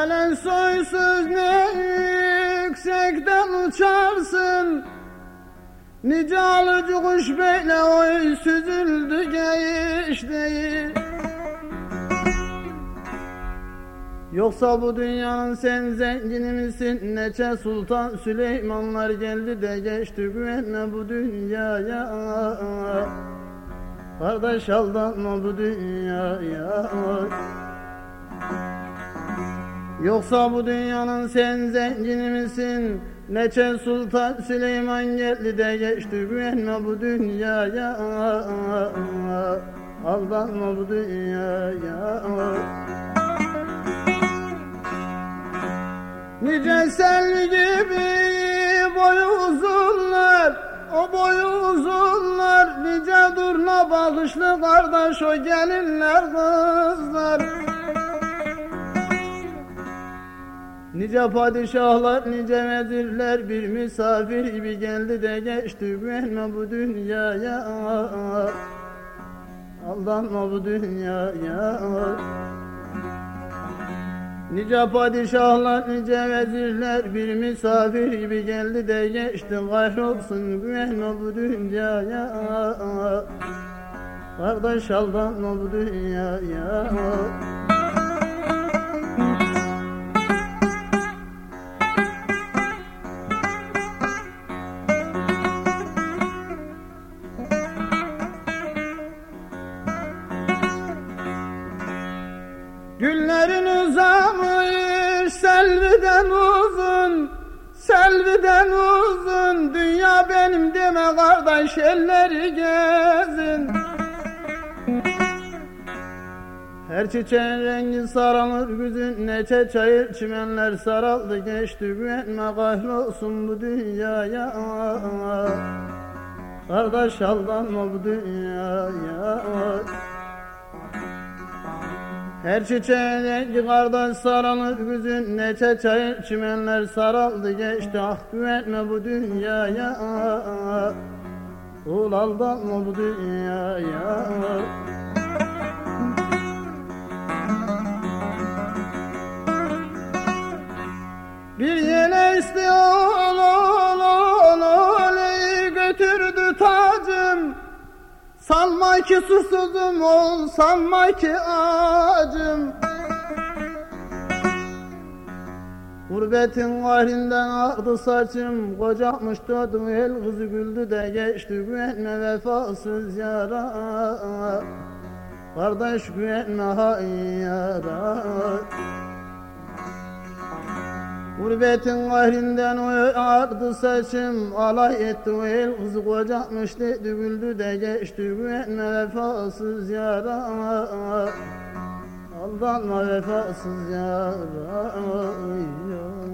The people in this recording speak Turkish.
Hele soysuz ne yüksekten uçarsın, nice alıcı kuş böyle oy süzüldü geçti. Yoksa bu dünyanın sen zengini misin? Neçe Sultan Süleymanlar geldi de geçti, güvenme bu dünyaya. Kardeş aldanma bu dünyaya. Yoksa bu dünyanın sen zengini misin? Neçe Sultan Süleyman geldi de geçti, güvenme bu dünyaya. Aldanma bu dünyaya. Nice selvi gibi boyu uzunlar, o boyu uzunlar, nice durna bakışlı kardeş o gelinler kızlar. Nice padişahlar, nice vezirler bir misafir gibi geldi de geçti, güvenme bu dünyaya. Aldanma bu dünyaya. Nice padişahlar, nice vezirler bir misafir gibi geldi de geçti, kahrolsun güvenme bu dünyaya. Kardeş aldanma bu dünyaya. Günlerin uzamış selviden uzun, selviden uzun. Dünya benim deme kardeş, elleri gezin. Her çiçeğin rengi saralır güzün, neçe çayır çimenler saraldı geçti, güvenme kahrolsun bu dünyaya. Kardeş aldanma bu dünyaya. Her çiçeğin rengi kardeş saralır güzün, neçe çayır çimenler saraldı geçti, ah güvenme bu dünyaya. Kul aldanma bu dünyaya. Bir yele isti olayı götürdü tacım. Sanma ki susuzum ol, sanma ki acım. Gurbetin kahrinden aktı saçım, kocakmış doğdum el kızı güldü de geçti, güvenme vefasız yara. Kardeş güvenme hain yara. Gurbetin kahrinden aktı saçım, alay etti o el kızı, kocakmış dedi güldü de geçti, güvenme vefasız yara. Aldanma vefasız yara.